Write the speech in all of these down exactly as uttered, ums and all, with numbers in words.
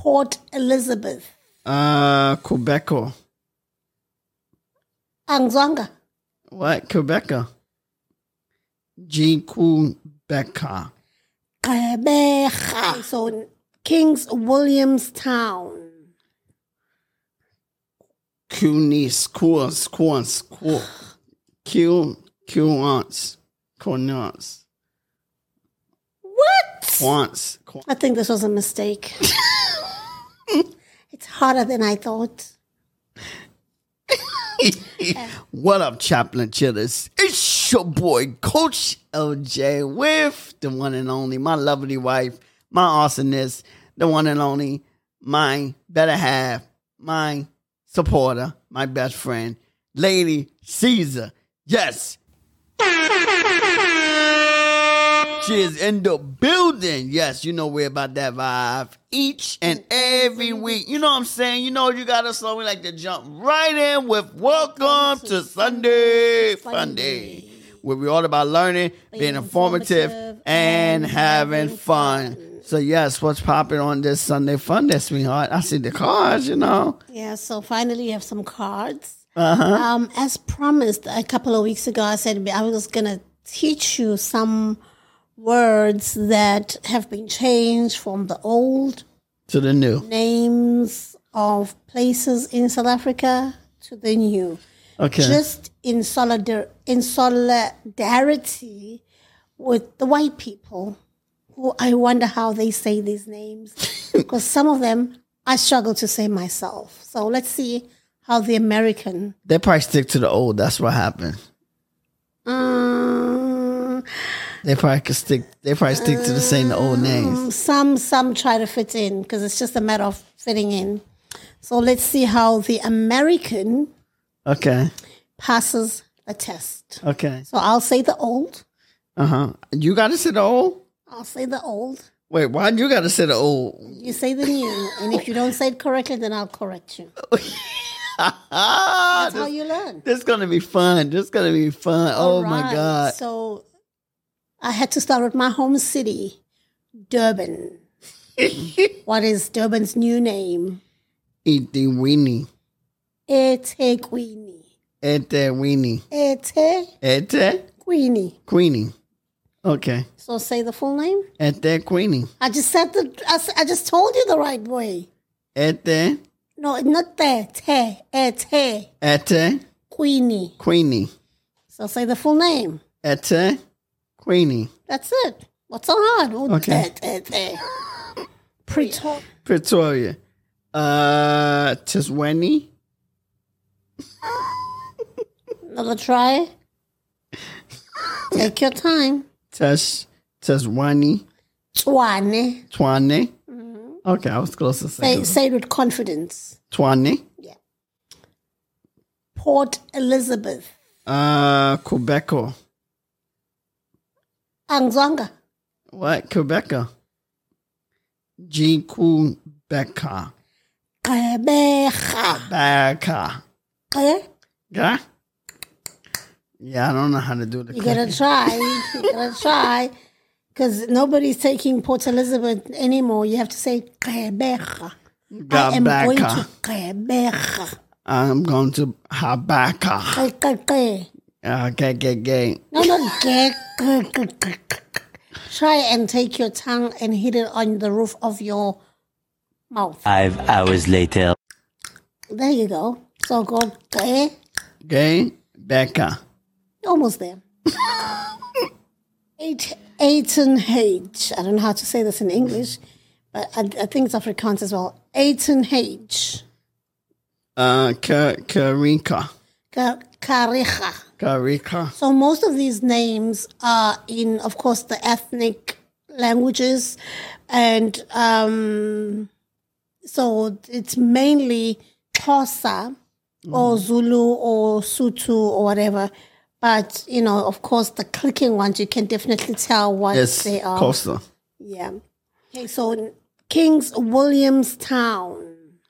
Port Elizabeth. Uh, Quebeco. Angzwanga. What? Quebeca. G. Quebeca. Quebeca. So Kings Williamstown. Cunis. Quas. Quas. Q. Quants. Quants. What? Quants. I think this was a mistake. It's harder than I thought. What up, Chaplain Chillers? It's your boy, Coach L J, with the one and only, my lovely wife, my awesomeness, the one and only, my better half, my supporter, my best friend, Lady Caesar. Yes. She is in the building. Yes, you know we're about that vibe each and every week. You know what I'm saying? You know you got us, so we like to jump right in with Welcome to Sunday Funday, where we're all about learning, being informative, and having fun. So yes, what's popping on this Sunday Funday, sweetheart? I see the cards, you know. Yeah, so finally you have some cards. Uh-huh. Um, as promised a couple of weeks ago, I said I was going to teach you some words that have been changed from the old to the new names of places in South Africa to the new. Okay. Just in solidar- in solidarity with the white people, who I wonder how they say these names, because some of them I struggle to say myself. So let's see how the American. They probably stick to the old. That's what happened. Um, They probably could stick. They probably stick to the same old names. Um, some some try to fit in because it's just a matter of fitting in. So let's see how the American Okay. passes the test. Okay. So I'll say the old. Uh huh. You got to say the old. I'll say the old. Wait, why you got to say the old? You say the new, and if you don't say it correctly, then I'll correct you. That's how you learn. This is gonna be fun. This is gonna be fun. All oh right. my god. So I had to start with my home city, Durban. What is Durban's new name? eTheWeenie. eThekwini. eTheWeenie. Ete eTheQueenie. Queenie. Okay. So say the full name. eTheQueenie. I just said the. I, s- I just told you the right way. Ete. No, not that. Te. Ete. Ete. Queenie. Queenie. So say the full name. Ete. Queenie. That's it. What's so hard? Oh, Okay. Te, te, te. Pretoria. Pretoria. Uh, Tisweni. Another try. Take your time. Tes. Tiswani. Tshwane. Tshwane. Okay, I was close to Say, saying say it with confidence. Tshwane. Yeah. Port Elizabeth. Uh, Quebeco. Angzwanga. What? Quebeca. G. Quebeca. Quebeca. Quebeca. Okay? Yeah? Yeah, I don't know how to do the You gotta try. You gotta try. Because nobody's taking Port Elizabeth anymore. You have to say Quebeca. I am going to Quebeca. I'm going to Habaka. Que, que, que. Okay, okay, okay. No, not ge- ge- ge- ge- ge- Try and take your tongue and hit it on the roof of your mouth. Five hours later. There you go. So go que. Okay, Becca. Almost there. Eight, Aiton H. I don't know how to say this in English, but I, I think it's Afrikaans as well. Aiton H. Uh, Ka- Karika. Ka- Karika. Karika. So most of these names are in, of course, the ethnic languages, and um, so it's mainly Xhosa or Zulu or Sotho or whatever. But, you know, of course, the clicking ones, you can definitely tell what Yes, they are. Costa. Yeah. Okay, so Kings Williamstown.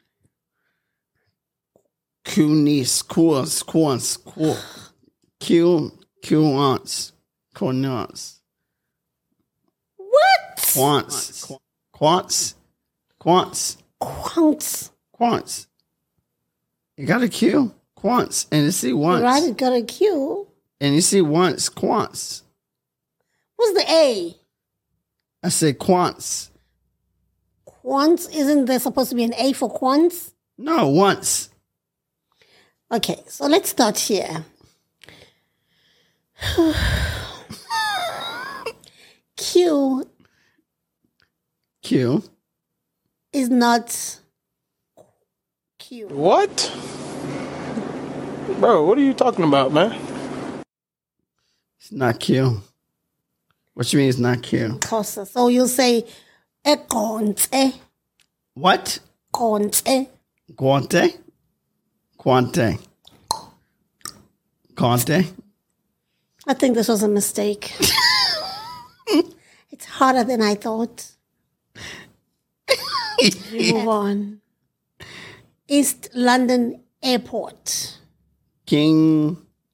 Cunis. Quas. Quas. Q. Quants. Quants. What? Quants. Quants. Quants. Quants. Quants. You got a Q. Quants. And you see once. Right, it got a Q. And you see once. Quants. What's the A? I said quants. Quants? Isn't there supposed to be an A for quants? No, once. Okay, so let's start here. Q. Q. Is not Q. What? Bro, what are you talking about, man? It's not Q. What you mean it's not Q? Xhosa. So you'll say ekonte. What? Konte. Quante? Quante. Quante? I think this was a mistake. It's harder than I thought. We move on. East London Airport. King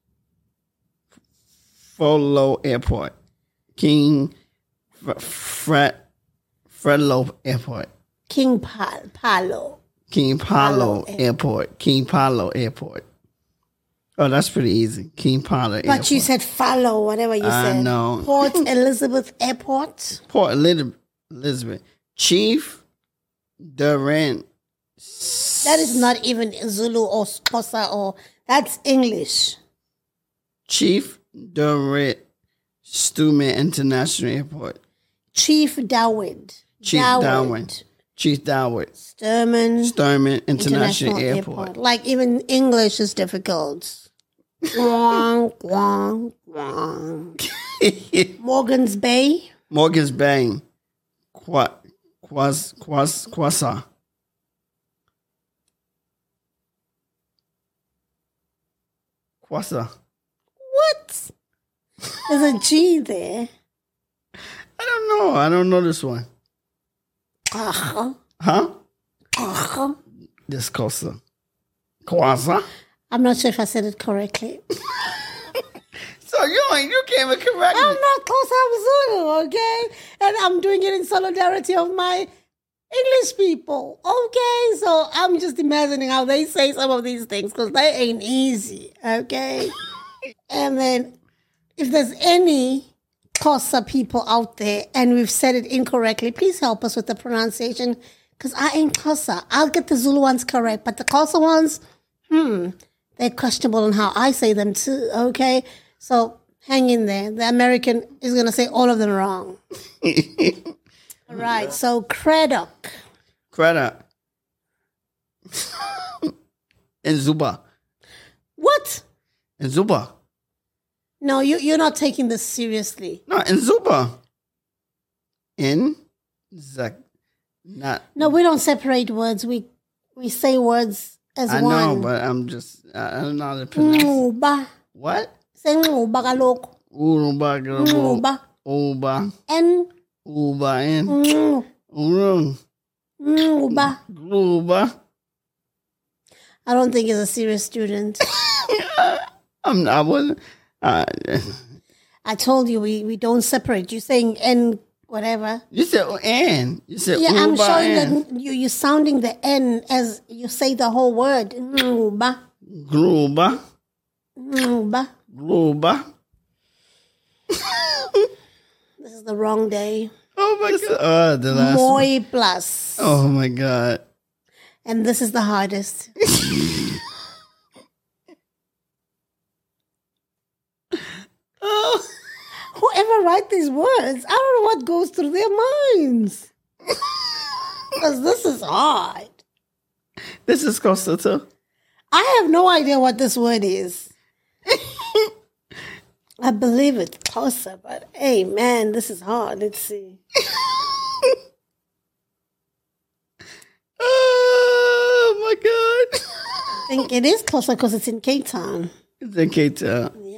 Folo Airport. King F- Fred Fredlo Airport. King Pal Palo. King Palo, Palo Airport. King Palo Airport. Oh, that's pretty easy. King Palo Airport. But you said follow, whatever you I said. know. Port Elizabeth Airport. Port Elizabeth. Elizabeth. Chief Durant. That is not even Zulu or Xhosa or that's English. Chief Durant Stuman International Airport. Chief Dawid. Chief Darwin. Chief Darwin. Sturman Sturman International, International Airport. Airport. Like even English is difficult. Gwang, gwang, gwang. Morgan's Bay. Morgan's Bay. Qua, quas, quas, quasa. Quasa. What? There's a G there. I don't know. I don't know this one. Uh-huh. Huh? Uh-huh. This Cosa. Quasa. I'm not sure if I said it correctly. So you ain't, you can't even correct I'm me. not close, I'm Zulu, okay? And I'm doing it in solidarity of my English people, okay? So I'm just imagining how they say some of these things because they ain't easy, okay? And then if there's any Xhosa people out there and we've said it incorrectly, please help us with the pronunciation because I ain't Xhosa. I'll get the Zulu ones correct, but the Xhosa ones, hmm, they're questionable on how I say them too, okay? So hang in there. The American is going to say all of them wrong. All right, so Craddock. Credit. And Zuba. What? And Zuba. No, you, you're not taking this seriously. No, and Zuba. In Zak. Not. No, we don't separate words. We we say words as I one. know, but I'm just, I don't know how to pronounce it. Nguba. What? Say nguba kaloko. Uruba. Nguba. Uba. N. Uba. And. Ngu- Urung. Nguba. Uba. I don't think he's a serious student. I'm, I wasn't. Uh, I told you we, we don't separate. You're saying N whatever. you said and. You said Yeah, I'm Uba showing and. that you, you're sounding the N as you say the whole word. Nguba. Gruba. Nguba. Gruba. This is the wrong day. Oh my god. Uh, the last one. Moi plus. Oh my god. And this is the hardest. Oh. Whoever write these words, I don't know what goes through their minds. Because this is hard. This is Costa too. I have no idea what this word is. I believe it's closer, but hey, man, this is hard. Let's see. Oh my god. I think it is closer because it's in Cape Town. It's in Cape Town. Yeah.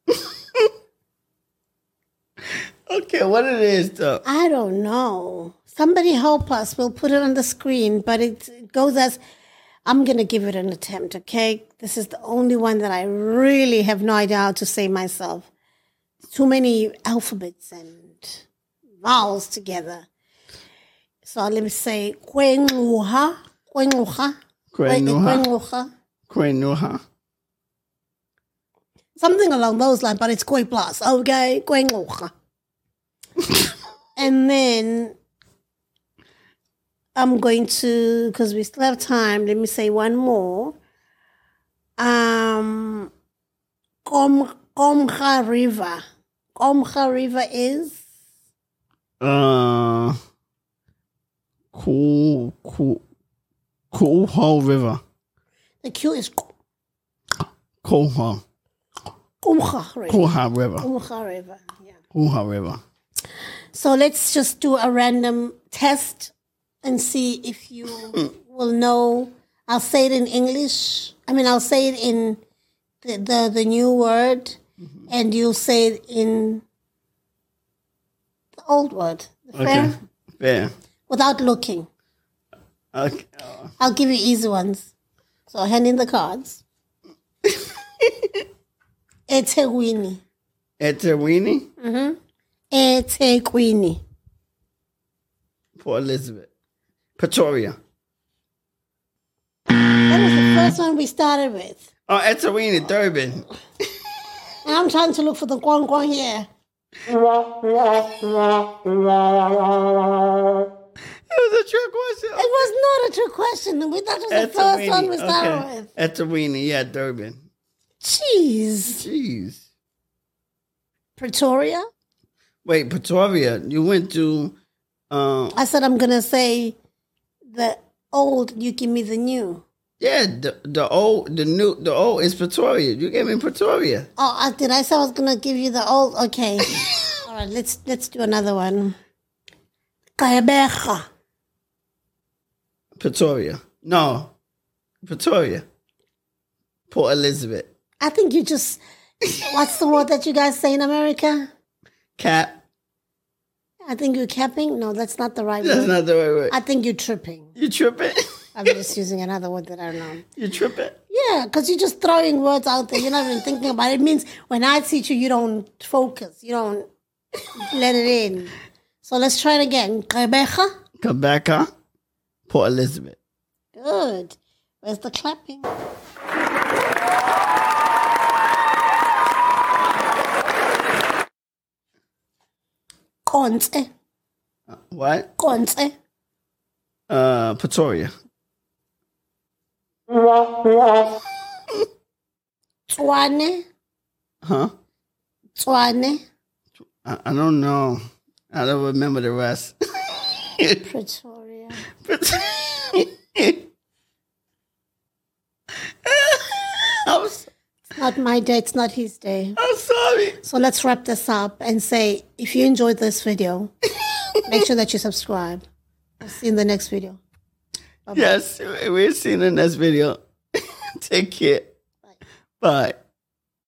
Okay, what it is though? I don't know. Somebody help us. We'll put it on the screen, but it, it goes as, I'm going to give it an attempt, okay? This is the only one that I really have no idea how to say myself. Too many alphabets and vowels together. So let me say Kwenguha. Kwenguha. Kwenguha. Kwenguha. Something along those lines, but it's Koi plus. Okay, Kwenguha. And then I'm going to, because we still have time, let me say one more. Um, Kom Komga River. Komga River is? Uh, Cool, cool, Cool River. The Q is Cool. Komga River. Cool River. Komga River, yeah. Cool River. So let's just do a random test and see if you will know. I'll say it in English. I mean, I'll say it in the the, the new word, mm-hmm. and you'll say it in the old word. Fair? Okay. Fair. Without looking. Okay. I'll give you easy ones. So hand in the cards. eThekwini. eThekwini? Mm-hmm. eThekwini. Port Elizabeth. Pretoria. That was the first one we started with. Oh, eThekwini, Durban. And I'm trying to look for the guan guan here. It was a trick question. It was not a trick question. We thought it was the first one we started okay. with. eThekwini, yeah, Durban. Jeez. Jeez. Pretoria? Wait, Pretoria. You went to... Um, I said I'm going to say the old, you give me the new. Yeah, the the old, the new, the old is Pretoria. You gave me Pretoria. Oh, I, did I say I was going to give you the old? Okay. All right, let's let's do another one. Gqeberha. Pretoria. No. Pretoria. Port Elizabeth. I think you just, what's the word that you guys say in America? Cap. I think you're capping. No, that's not the right That's word. not the right word. I think you're tripping. You tripping? I'm just using another word that I don't know. You tripping? Yeah, because you're just throwing words out there. You're not even thinking about it. It means when I teach you, you don't focus. You don't let it in. So let's try it again. Gqeberha. Gqeberha. Port Elizabeth. Good. Where's the clapping? Konse. Uh, what? Konse. Uh, Pretoria. Tshwane. Huh? Tshwane. I, I don't know. I don't remember the rest. Pretoria. I'm so- It's not my day. It's not his day. I'm sorry. So let's wrap this up and say, if you enjoyed this video, make sure that you subscribe. We'll see you in the next video. Bye-bye. Yes, we'll see you in the next video. Take care. Bye. Bye.